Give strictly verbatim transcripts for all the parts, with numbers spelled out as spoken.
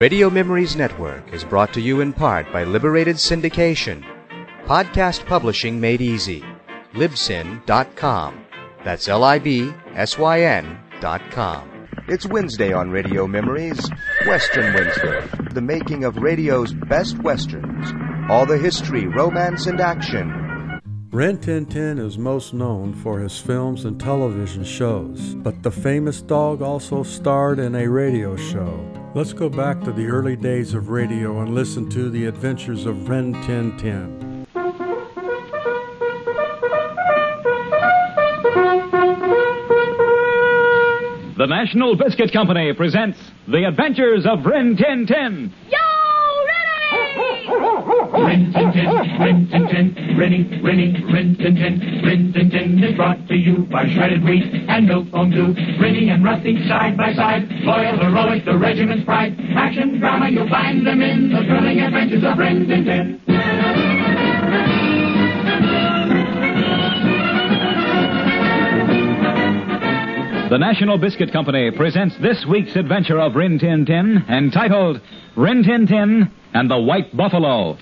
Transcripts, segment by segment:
Radio Memories Network is brought to you in part by Liberated Syndication. Podcast publishing made easy. Libsyn dot com. That's L I B S Y N dot com. It's Wednesday on Radio Memories, Western Wednesday, the making of radio's best westerns. All the history, romance, and action. Rin Tin Tin is most known for his films and television shows, but the famous dog also starred in a radio show. Let's go back to the early days of radio and listen to the adventures of Rin Tin Tin. The National Biscuit Company presents The Adventures of Rin Tin Tin. Rin Tin Tin, Rin Tin Tin, Rinny, Rinny, Rin Tin Tin. Rin Tin Tin is brought to you by shredded wheat and milk foam too. Rinny and Rusty side by side, loyal, heroic, the regiment's pride. Action, drama, you'll find them in the thrilling adventures of Rin Tin Tin. The National Biscuit Company presents this week's adventure of Rin Tin Tin, entitled Rin Tin Tin and the White Buffalo.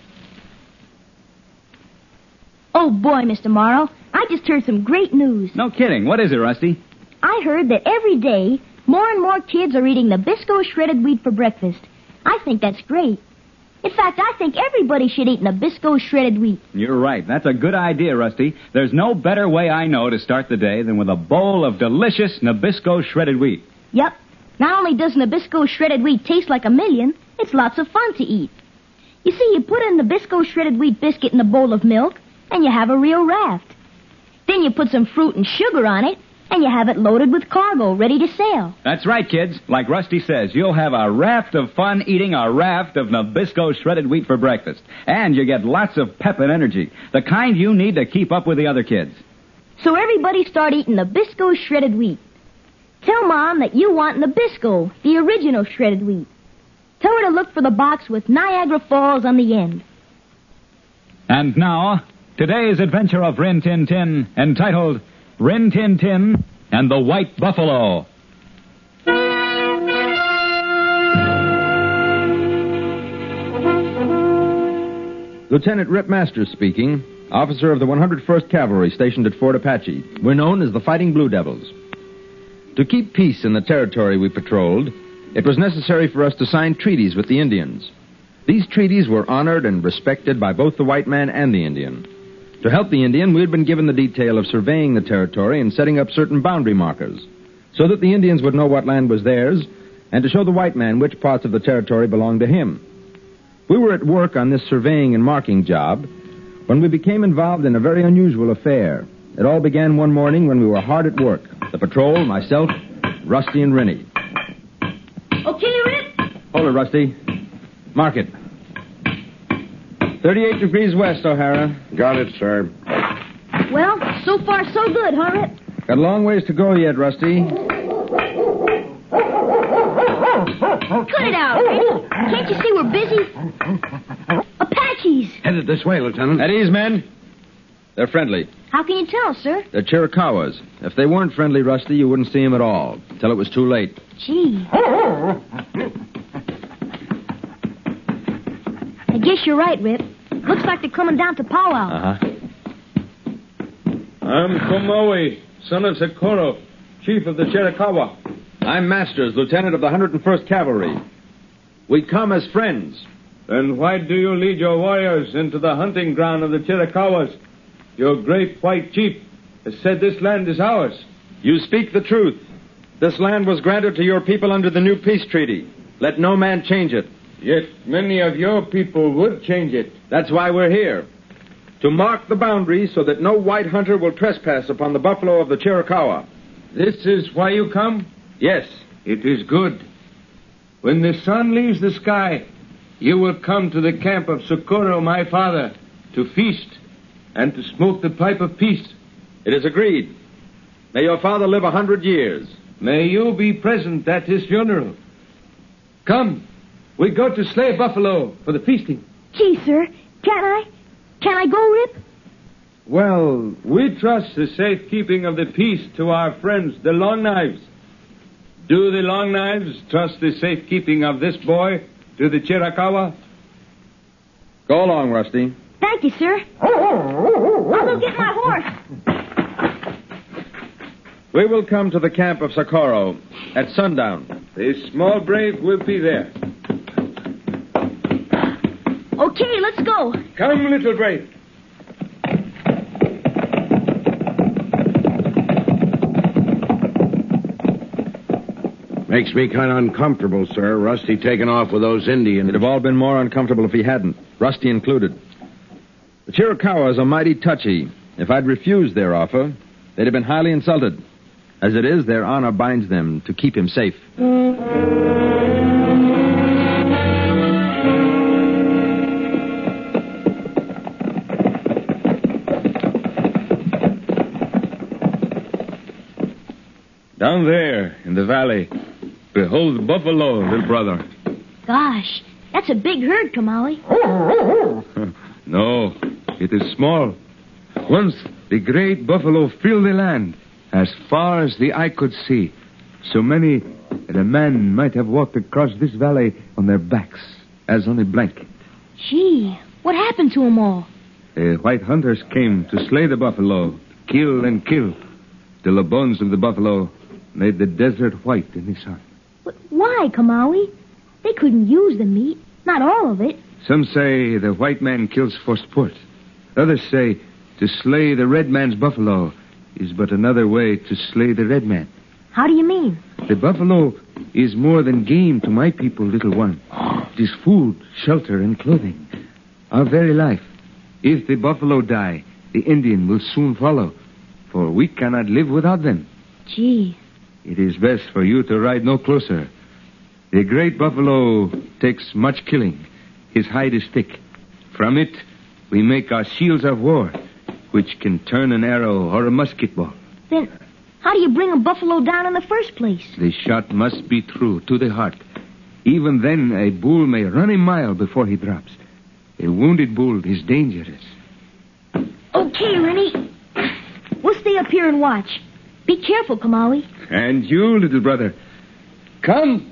Oh, boy, Mister Morrow, I just heard some great news. No kidding. What is it, Rusty? I heard that every day, more and more kids are eating Nabisco shredded wheat for breakfast. I think that's great. In fact, I think everybody should eat Nabisco shredded wheat. You're right. That's a good idea, Rusty. There's no better way I know to start the day than with a bowl of delicious Nabisco shredded wheat. Yep. Not only does Nabisco shredded wheat taste like a million, it's lots of fun to eat. You see, you put a Nabisco shredded wheat biscuit in a bowl of milk, and you have a real raft. Then you put some fruit and sugar on it, and you have it loaded with cargo, ready to sail. That's right, kids. Like Rusty says, you'll have a raft of fun eating a raft of Nabisco shredded wheat for breakfast. And you get lots of pep and energy, the kind you need to keep up with the other kids. So everybody start eating Nabisco shredded wheat. Tell Mom that you want Nabisco, the original shredded wheat. Tell her to look for the box with Niagara Falls on the end. And now, today's adventure of Rin Tin Tin, entitled Rin Tin Tin and the White Buffalo. Lieutenant Rip Masters speaking, officer of the one hundred first Cavalry stationed at Fort Apache. We're known as the Fighting Blue Devils. To keep peace in the territory we patrolled, it was necessary for us to sign treaties with the Indians. These treaties were honored and respected by both the white man and the Indian. To help the Indian, we had been given the detail of surveying the territory and setting up certain boundary markers, so that the Indians would know what land was theirs, and to show the white man which parts of the territory belonged to him. We were at work on this surveying and marking job when we became involved in a very unusual affair. It all began one morning when we were hard at work. The patrol, myself, Rusty, and Rinny. Okay, Rip? Hold it, Rusty. Mark it. thirty-eight degrees west, O'Hara. Got it, sir. Well, so far so good, huh, Rip? Got a long ways to go yet, Rusty. Cut it out, Rip. Can't you see we're busy? Apaches. Headed this way, Lieutenant. At ease, men. They're friendly. How can you tell, sir? They're Chiricahuas. If they weren't friendly, Rusty, you wouldn't see them at all, till it was too late. Gee. I guess you're right, Rip. Looks like they're coming down to powwow. Uh-huh. I'm Komawe, son of Socorro, chief of the Chiricahua. I'm Masters, lieutenant of the one hundred first Cavalry. We come as friends. Then why do you lead your warriors into the hunting ground of the Chiricahuas? Your great white chief has said this land is ours. You speak the truth. This land was granted to your people under the new peace treaty. Let no man change it. Yet many of your people would change it. That's why we're here. To mark the boundaries so that no white hunter will trespass upon the buffalo of the Chiricahua. This is why you come? Yes. It is good. When the sun leaves the sky, you will come to the camp of Socorro, my father, to feast and to smoke the pipe of peace. It is agreed. May your father live a hundred years. May you be present at his funeral. Come, we go to slay buffalo for the feasting. Gee, sir, can I? Can I go, Rip? Well, we trust the safekeeping of the peace to our friends, the Long Knives. Do the Long Knives trust the safekeeping of this boy to the Chiricahua? Go along, Rusty. Thank you, sir. I'll go get my horse. We will come to the camp of Socorro at sundown. The small brave will be there. Okay, let's go. Come, little brave. Makes me kind of uncomfortable, sir. Rusty taking off with those Indians. It'd have all been more uncomfortable if he hadn't, Rusty included. The Chiricahuas are mighty touchy. If I'd refused their offer, they'd have been highly insulted. As it is, their honor binds them to keep him safe. Down there in the valley, behold buffalo, little brother. Gosh, that's a big herd, Kamali. No, it is small. Once the great buffalo filled the land as far as the eye could see. So many that a man might have walked across this valley on their backs as on a blanket. Gee, what happened to them all? The white hunters came to slay the buffalo, kill and kill, till the bones of the buffalo made the desert white in the sun. But why, Kamali? They couldn't use the meat. Not all of it. Some say the white man kills for sport. Others say to slay the red man's buffalo is but another way to slay the red man. How do you mean? The buffalo is more than game to my people, little one. It is food, shelter, and clothing. Our very life. If the buffalo die, the Indian will soon follow, for we cannot live without them. Gee. It is best for you to ride no closer. The great buffalo takes much killing. His hide is thick. From it, we make our shields of war, which can turn an arrow or a musket ball. Then how do you bring a buffalo down in the first place? The shot must be true to the heart. Even then, a bull may run a mile before he drops. A wounded bull is dangerous. Okay, Rennie. We'll stay up here and watch. Be careful, Kamali. And you, little brother. Come.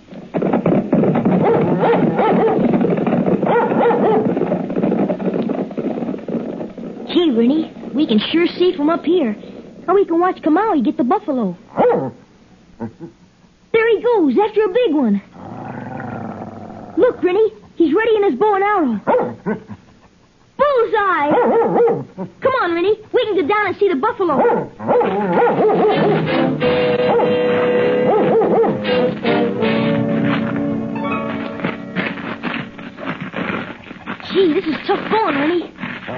Gee, Rennie, we can sure see from up here. And we can watch Kamali get the buffalo. There he goes, after a big one. Look, Rennie, he's ready in his bow and arrow. Bullseye! Come on, Rennie, we can get down and see the buffalo. Gee, this is tough going, Rennie.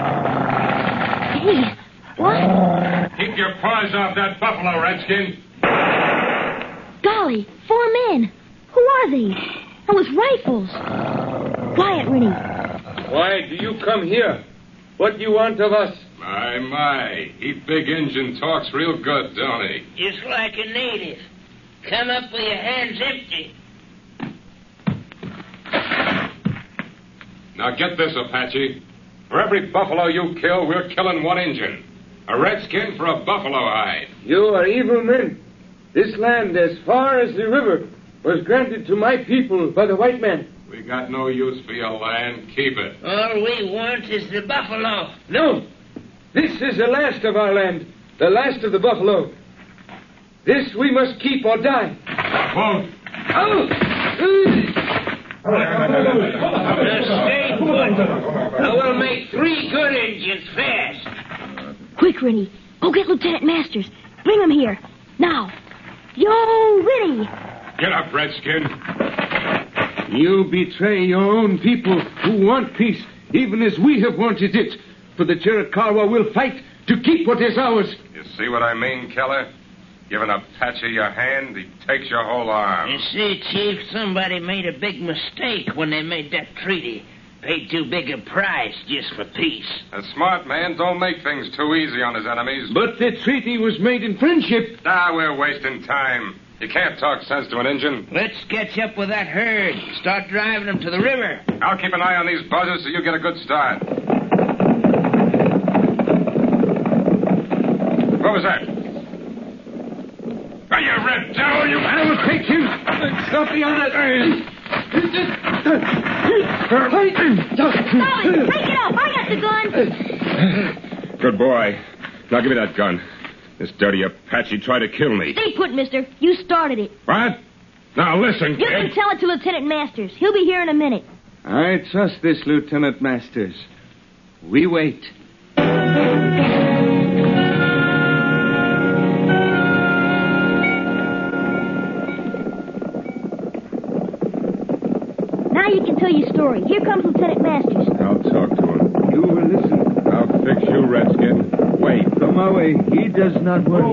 Hey, what? Keep your paws off that buffalo, Redskin. Golly, four men. Who are they? And with rifles. Quiet, Rennie. Why do you come here? What do you want of us? My, my. He big Injun talks real good, don't he? Just like a native. Come up with your hands empty. Now get this, Apache. For every buffalo you kill, we're killing one Injun. A redskin for a buffalo hide. You are evil men. This land, as far as the river, was granted to my people by the white man. We got no use for your land. Keep it. All we want is the buffalo. No. This is the last of our land. The last of the buffalo. This we must keep or die. Won't. Oh! Now stay put. I will make three good Indians fast. Quick, Rennie. Go get Lieutenant Masters. Bring him here. Now. Yo, Rennie. Get up, Redskin. You betray your own people who want peace, even as we have wanted it. For the Chiricahua will fight to keep what is ours. You see what I mean, Keller? Giving Apache your hand, he takes your whole arm. You see, Chief, somebody made a big mistake when they made that treaty. Paid too big a price just for peace. A smart man don't make things too easy on his enemies. But the treaty was made in friendship. Ah, we're wasting time. You can't talk sense to an Injun. Let's catch up with that herd. Start driving them to the river. I'll keep an eye on these buzzers so you get a good start. What was that? Are you red devil, you... I will take him. Stop the honor. Solid, take it up. I got the gun. Good boy. Now give me that gun. This dirty Apache tried to kill me. Stay put, mister. You started it. What? Now listen, You kid. can tell it to Lieutenant Masters. He'll be here in a minute. I trust this Lieutenant Masters. We wait. Now you can tell your story. Here comes Lieutenant Masters. I'll talk to him. You will listen. I'll fix you, Redskin. Wait. Come away. He does not worry.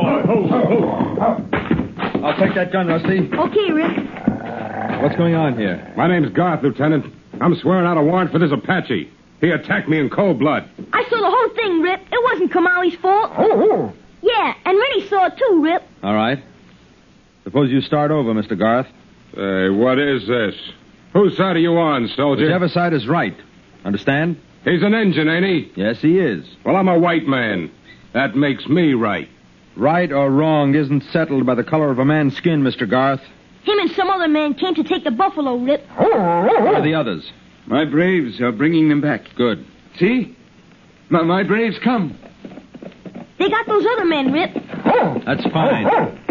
I'll take that gun, Rusty. Okay, Rip. What's going on here? My name's Garth, Lieutenant. I'm swearing out a warrant for this Apache. He attacked me in cold blood. I saw the whole thing, Rip. It wasn't Kamali's fault. Yeah, and Rennie saw it too, Rip. All right. Suppose you start over, Mister Garth. Hey, what is this? Whose side are you on, soldier? Whichever side is right. Understand? He's an Injun, ain't he? Yes, he is. Well, I'm a white man. That makes me right. Right or wrong isn't settled by the color of a man's skin, Mister Garth. Him and some other man came to take the buffalo, Rip. Where are the others? My braves are bringing them back. Good. See? My, my braves come. They got those other men, Rip. That's fine.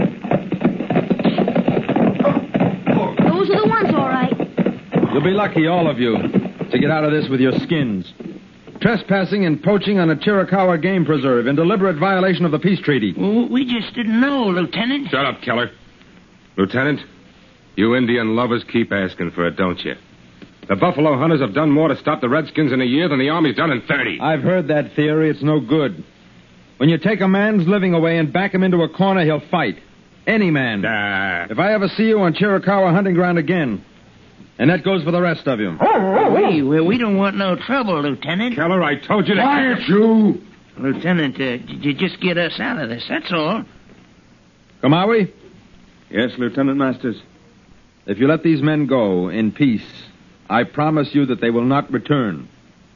Those are the ones, all right. You'll be lucky, all of you, to get out of this with your skins. Trespassing and poaching on a Chiricahua game preserve in deliberate violation of the peace treaty. Well, we just didn't know, Lieutenant. Shut up, Keller. Lieutenant, you Indian lovers keep asking for it, don't you? The buffalo hunters have done more to stop the Redskins in a year than the Army's done in thirty. I've heard that theory. It's no good. When you take a man's living away and back him into a corner, he'll fight. Any man. Ah. If I ever see you on Chiricahua hunting ground again, and that goes for the rest of you. We, well, we don't want no trouble, Lieutenant. Keller, I told you to... Quiet, you! Lieutenant, uh, did you just get us out of this? That's all. Kamawi, Yes, Lieutenant Masters. if you let these men go in peace, I promise you that they will not return.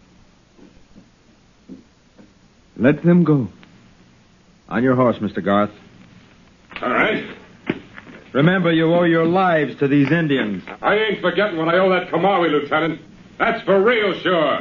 Let them go. On your horse, Mister Garth. All right. Remember, you owe your lives to these Indians. I ain't forgetting what I owe that Kamawi, Lieutenant. That's for real sure.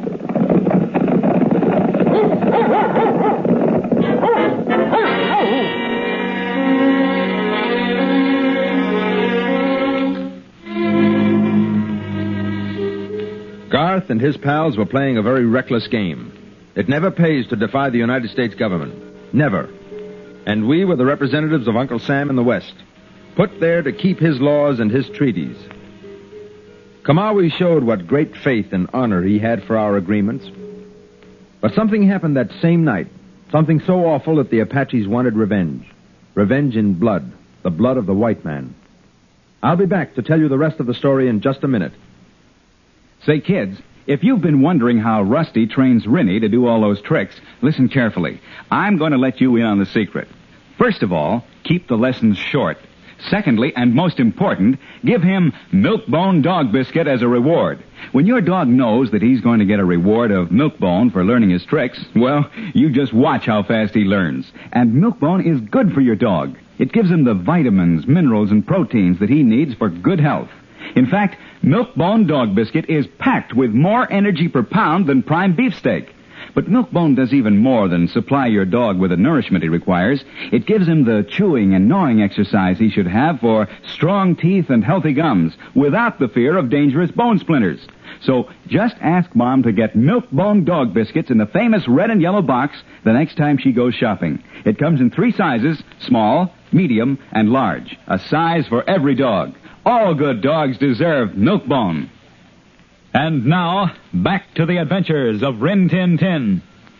Garth and his pals were playing a very reckless game. It never pays to defy the United States government. Never. And we were the representatives of Uncle Sam in the West, put there to keep his laws and his treaties. Kamawi showed what great faith and honor he had for our agreements. But something happened that same night, something so awful that the Apaches wanted revenge. Revenge in blood, the blood of the white man. I'll be back to tell you the rest of the story in just a minute. Say, kids, if you've been wondering how Rusty trains Rennie to do all those tricks, listen carefully. I'm going to let you in on the secret. First of all, keep the lessons short. Secondly, and most important, give him Milkbone Dog Biscuit as a reward. When your dog knows that he's going to get a reward of Milkbone for learning his tricks, well, you just watch how fast he learns. And Milkbone is good for your dog. It gives him the vitamins, minerals, and proteins that he needs for good health. In fact, Milkbone Dog Biscuit is packed with more energy per pound than prime beefsteak. But Milkbone does even more than supply your dog with the nourishment he requires. It gives him the chewing and gnawing exercise he should have for strong teeth and healthy gums, without the fear of dangerous bone splinters. So just ask Mom to get Milkbone Dog Biscuits in the famous red and yellow box the next time she goes shopping. It comes in three sizes, small, medium, and large. A size for every dog. All good dogs deserve Milkbone. And now, back to the adventures of Rin Tin Tin.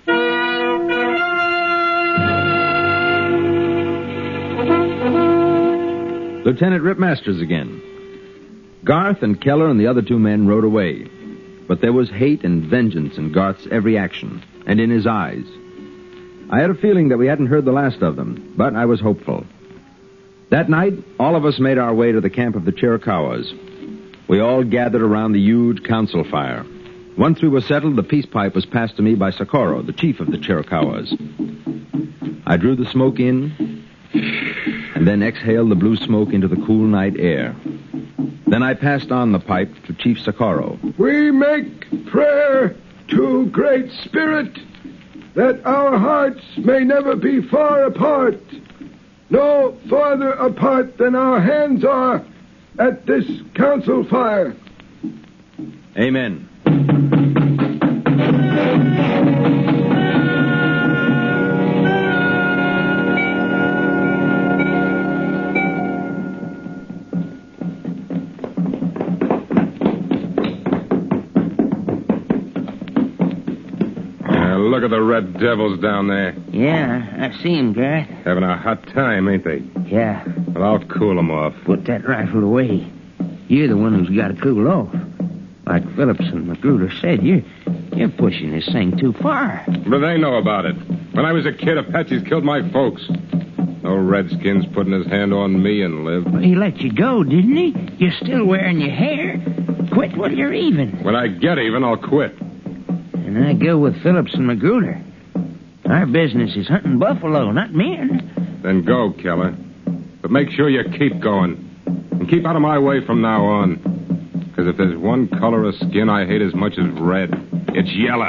Lieutenant Rip Masters again. Garth and Keller and the other two men rode away. But there was hate and vengeance in Garth's every action, and in his eyes. I had a feeling that we hadn't heard the last of them, but I was hopeful. That night, all of us made our way to the camp of the Chiricahuas. We all gathered around the huge council fire. Once we were settled, the peace pipe was passed to me by Socorro, the chief of the Chiricahuas. I drew the smoke in, and then exhaled the blue smoke into the cool night air. Then I passed on the pipe to Chief Socorro. We make prayer to Great Spirit that our hearts may never be far apart, no farther apart than our hands are at this council fire. Amen. Look at the red devils down there. Yeah, I see him, Garth. Having a hot time, ain't they? Yeah. Well, I'll cool them off. Put that rifle away. You're the one who's got to cool off. Like Phillips and Magruder said, you're, you're pushing this thing too far. But they know about it. When I was a kid, Apaches killed my folks. No Redskins putting his hand on me and live. Well, he let you go, didn't he? You're still wearing your hair. Quit while you're even. When I get even, I'll quit. And I go with Phillips and Magruder. Our business is hunting buffalo, not men. Then go, Keller. But make sure you keep going. And keep out of my way from now on. Because if there's one color of skin I hate as much as red, it's yellow.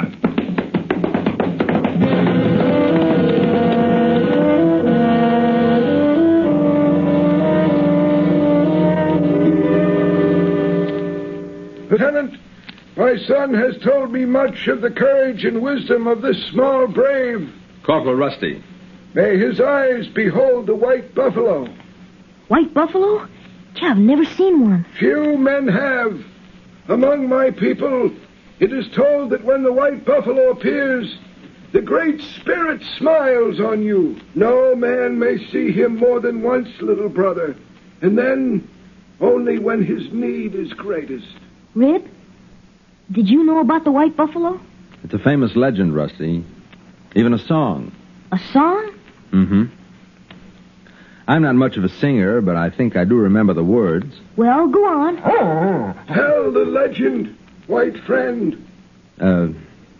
Lieutenant, my son has told me much of the courage and wisdom of this small brave. Corporal Rusty. May his eyes behold the white buffalo. White buffalo? Gee, I've never seen one. Few men have. Among my people, it is told that when the white buffalo appears, the Great Spirit smiles on you. No man may see him more than once, little brother. And then, only when his need is greatest. Rib, did you know about the white buffalo? It's a famous legend, Rusty. Even a song. A song? Mm-hmm. I'm not much of a singer, but I think I do remember the words. Well, go on. Tell the legend, white friend. Uh,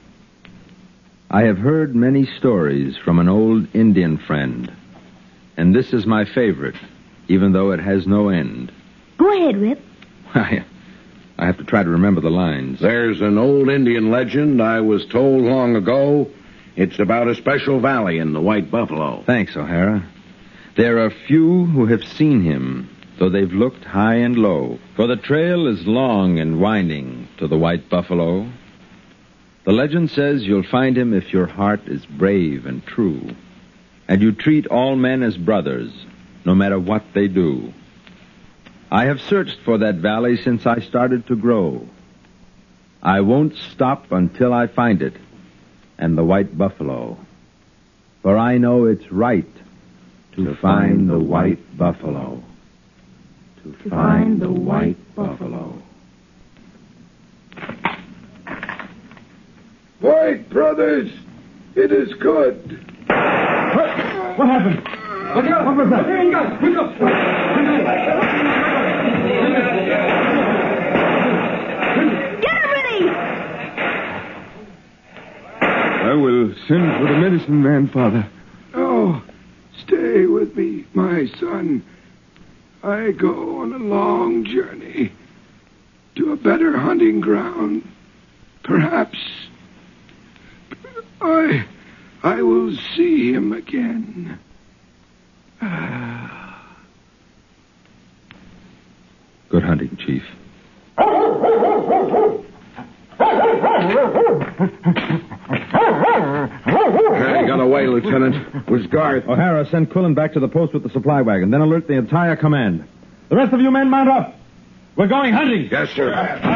I have heard many stories from an old Indian friend, and this is my favorite, even though it has no end. Go ahead, Rip. I, I have to try to remember the lines. There's an old Indian legend I was told long ago. It's about a special valley in the White Buffalo. Thanks, O'Hara. There are few who have seen him, though they've looked high and low. For the trail is long and winding to the White Buffalo. The legend says you'll find him if your heart is brave and true, and you treat all men as brothers, no matter what they do. I have searched for that valley since I started to grow. I won't stop until I find it, and the White Buffalo. For I know it's right to find the White Buffalo. To find the White Buffalo. White brothers, it is good. What happened? What, what was that? There you go. Quick up. Get him ready! I will send for the medicine man, Father. Oh, stay with me, my son. I go on a long journey to a better hunting ground. Perhaps I I will see him again. Good hunting, Chief. Hey, got away, Lieutenant. Was Garth. O'Hara, send Quillen back to the post with the supply wagon. Then alert the entire command. The rest of you men mount up. We're going hunting. Yes, sir.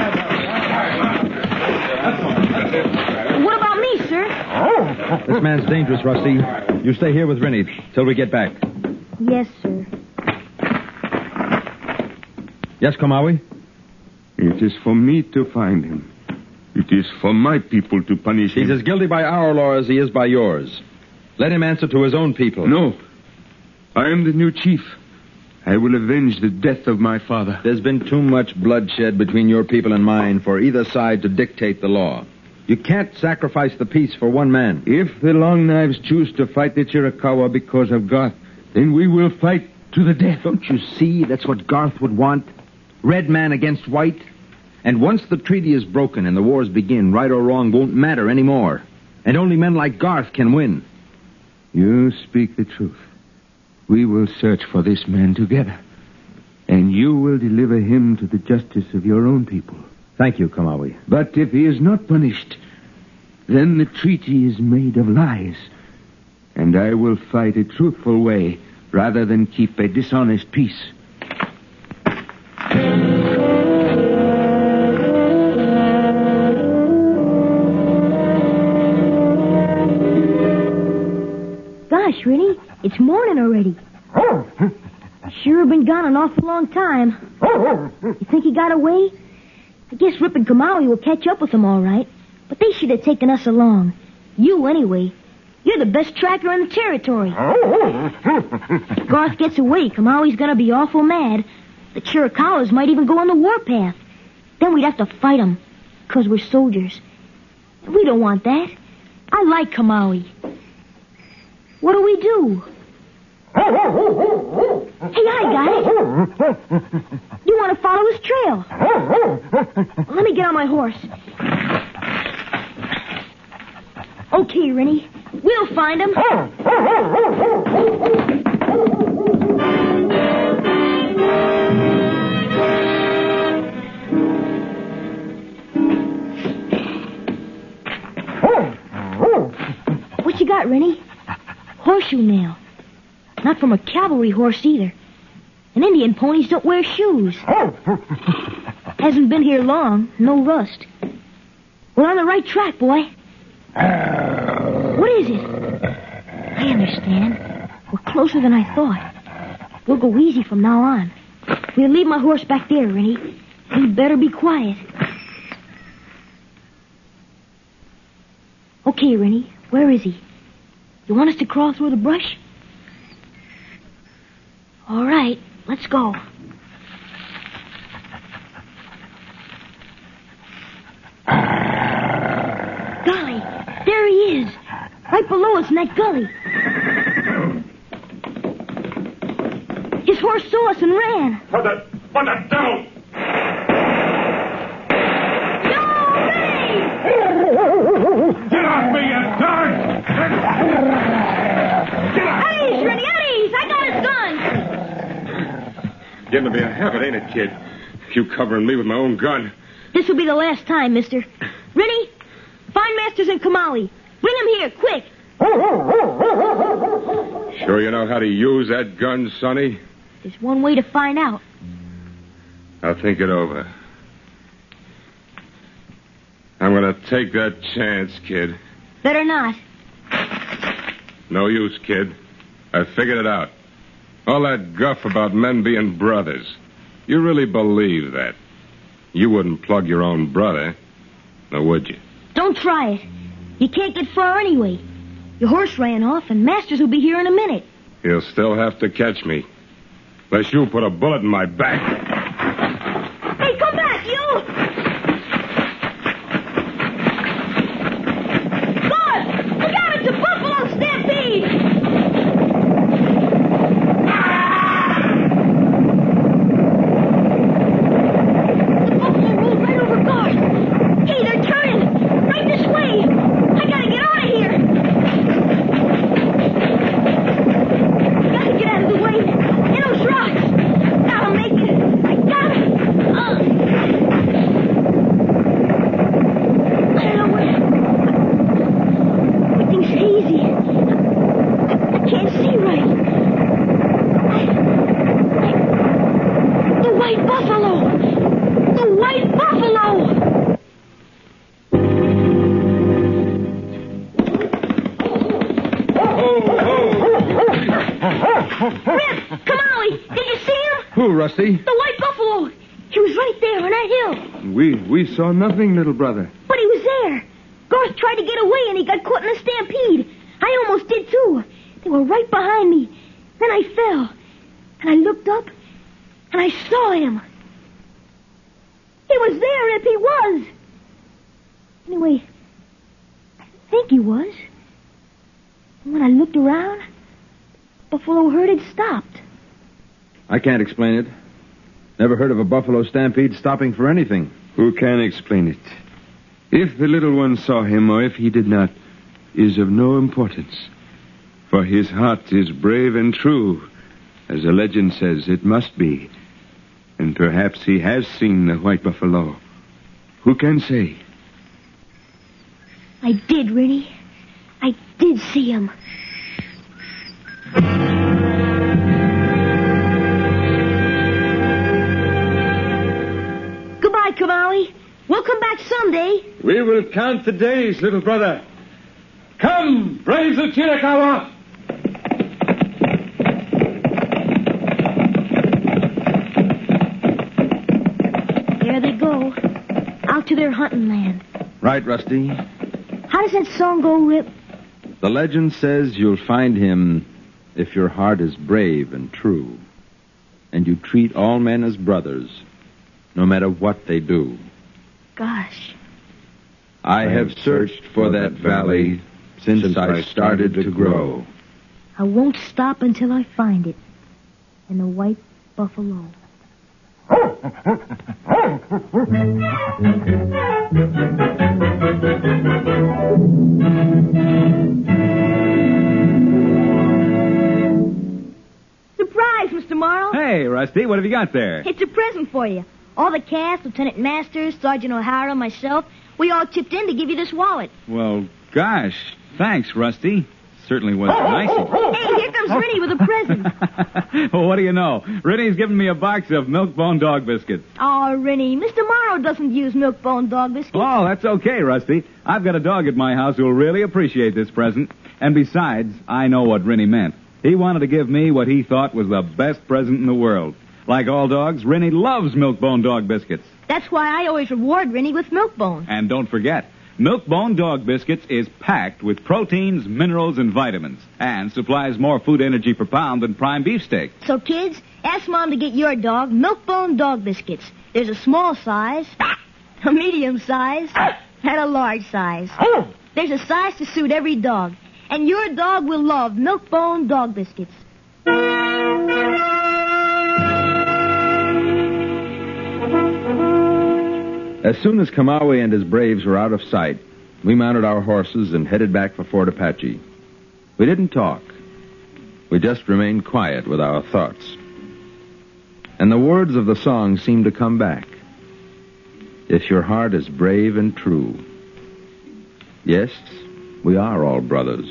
What about me, sir? This man's dangerous, Rusty. You stay here with Rennie till we get back. Yes, sir. Yes, Komawi? It is for me to find him. It is for my people to punish him. He's as guilty by our law as he is by yours. Let him answer to his own people. No. I am the new chief. I will avenge the death of my father. There's been too much bloodshed between your people and mine for either side to dictate the law. You can't sacrifice the peace for one man. If the Long Knives choose to fight the Chiricahua because of Garth, then we will fight to the death. Don't you see that's what Garth would want? Red man against white. And once the treaty is broken and the wars begin, right or wrong won't matter anymore. And only men like Garth can win. You speak the truth. We will search for this man together. And you will deliver him to the justice of your own people. Thank you, Kamawi. But if he is not punished, then the treaty is made of lies. And I will fight a truthful way rather than keep a dishonest peace. Gosh, Rennie, it's morning already. Sure been gone an awful long time. You think he got away? I guess Rip and Kamawi will catch up with him all right. But they should have taken us along. You, anyway. You're the best tracker in the territory. If Garth gets away, Kamawi's gonna be awful mad. The Chiricahuas might even go on the warpath. Then we'd have to fight them, because we're soldiers. And we don't want that. I like Kamawi. What do we do? Hey, I got it. You want to follow his trail? Let me get on my horse. Okay, Rennie. We'll find him. What you got, Rennie? Horseshoe nail. Not from a cavalry horse either. And Indian ponies don't wear shoes. Hasn't been here long. No rust. We're on the right track, boy. What is it? I understand. We're closer than I thought. We'll go easy from now on. We'll leave my horse back there, Rennie. He'd better be quiet. Okay, Rennie. Where is he? You want us to crawl through the brush? All right, let's go. Golly, there he is. Right below us in that gully. His horse saw us and ran. Put that, put that down! No, Rennie! Get off me, you dog! Get off! At ease, Rennie, at ease! I got his gun! Getting to be a habit, ain't it, kid? You covering me with my own gun. This will be the last time, mister. Rennie, find Masters and Kamawi. Bring him here, quick. Sure you know how to use that gun, Sonny? There's one way to find out. I'll think it over. I'm gonna take that chance, kid. Better not. No use, kid. I figured it out. All that guff about men being brothers. You really believe that? You wouldn't plug your own brother, now would you? Don't try it. You can't get far anyway. Your horse ran off, and Masters will be here in a minute. He'll still have to catch me. Unless you put a bullet in my back. Hey, come back, you! Guard! Look out, it's a buffalo stampede! Rusty? The white buffalo! He was right there on that hill. We we saw nothing, little brother. But he was there. Garth tried to get away and he got caught in a stampede. I almost did too. They were right behind me. Then I fell. And I looked up and I saw him. He was there, if he was. Anyway, I think he was. And when I looked around, Buffalo herd had stopped. I can't explain it. Never heard of a buffalo stampede stopping for anything. Who can explain it? If the little one saw him or if he did not is of no importance. For his heart is brave and true, as the legend says it must be. And perhaps he has seen the white buffalo. Who can say? I did, Rennie. I did see him. Goodbye, Kamawi. We'll come back someday. We will count the days, little brother. Come, braves of Chiricahua! There they go. Out to their hunting land. Right, Rusty. How does that song go, Rip? The legend says you'll find him if your heart is brave and true, and you treat all men as brothers, no matter what they do. Gosh. I have searched for that valley since, since I started to grow. I won't stop until I find it. And the white buffalo. Surprise, Mister Morrow. Hey, Rusty, what have you got there? It's a present for you. All the cast, Lieutenant Masters, Sergeant O'Hara, myself, we all chipped in to give you this wallet. Well, gosh, thanks, Rusty. Certainly was nice of you. Hey, here comes Rennie with a present. Well, what do you know? Rennie's giving me a box of Milk-Bone dog biscuits. Oh, Rennie, Mister Morrow doesn't use Milk-Bone dog biscuits. Oh, that's okay, Rusty. I've got a dog at my house who'll really appreciate this present. And besides, I know what Rennie meant. He wanted to give me what he thought was the best present in the world. Like all dogs, Rennie loves Milk-Bone dog biscuits. That's why I always reward Rennie with Milk-Bone. And don't forget, Milk-Bone dog biscuits is packed with proteins, minerals, and vitamins, and supplies more food energy per pound than prime beefsteak. So, kids, ask Mom to get your dog Milk-Bone dog biscuits. There's a small size, a medium size, and a large size. There's a size to suit every dog. And your dog will love Milk-Bone dog biscuits. As soon as Kamawi and his braves were out of sight, we mounted our horses and headed back for Fort Apache. We didn't talk. We just remained quiet with our thoughts. And the words of the song seemed to come back. If your heart is brave and true. Yes, we are all brothers.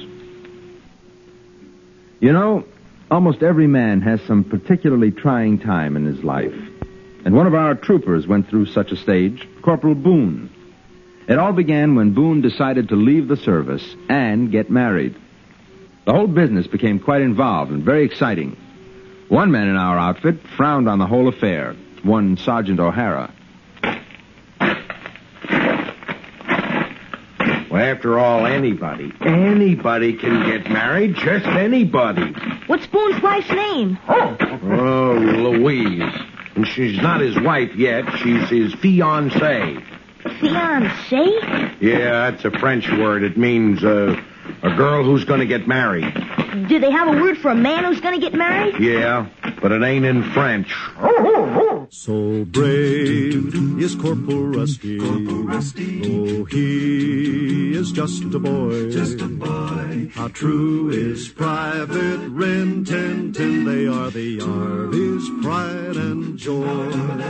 You know, almost every man has some particularly trying time in his life. And one of our troopers went through such a stage, Corporal Boone. It all began when Boone decided to leave the service and get married. The whole business became quite involved and very exciting. One man in our outfit frowned on the whole affair, one Sergeant O'Hara. Well, after all, anybody, anybody can get married, just anybody. What's Boone's wife's name? Oh, Louise. And she's not his wife yet. She's his fiancée. Fiancée? Yeah, that's a French word. It means uh, a girl who's going to get married. Do they have a word for a man who's going to get married? Yeah, but it ain't in French. So brave is Corporal Rusty. Corporal Rusty. Oh, he is just a boy. Just a boy. How true is Private Rin Tin Tin. They are the Army's pride and joy.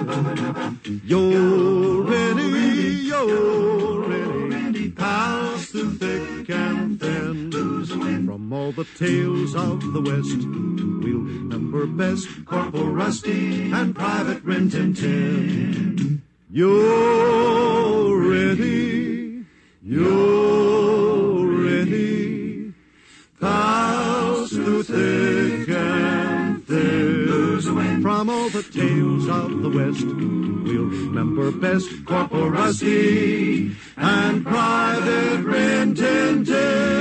Yo, Rennie, yo, Rennie, pass through thick and thin. From all the tales of the West, we'll remember best Corporal Rusty and Private Rin Tin Tin. You're ready, you're ready, pass through thick and thin. From all the tales of the West, we'll remember best Corporal Rusty and Private Rin Tin Tin.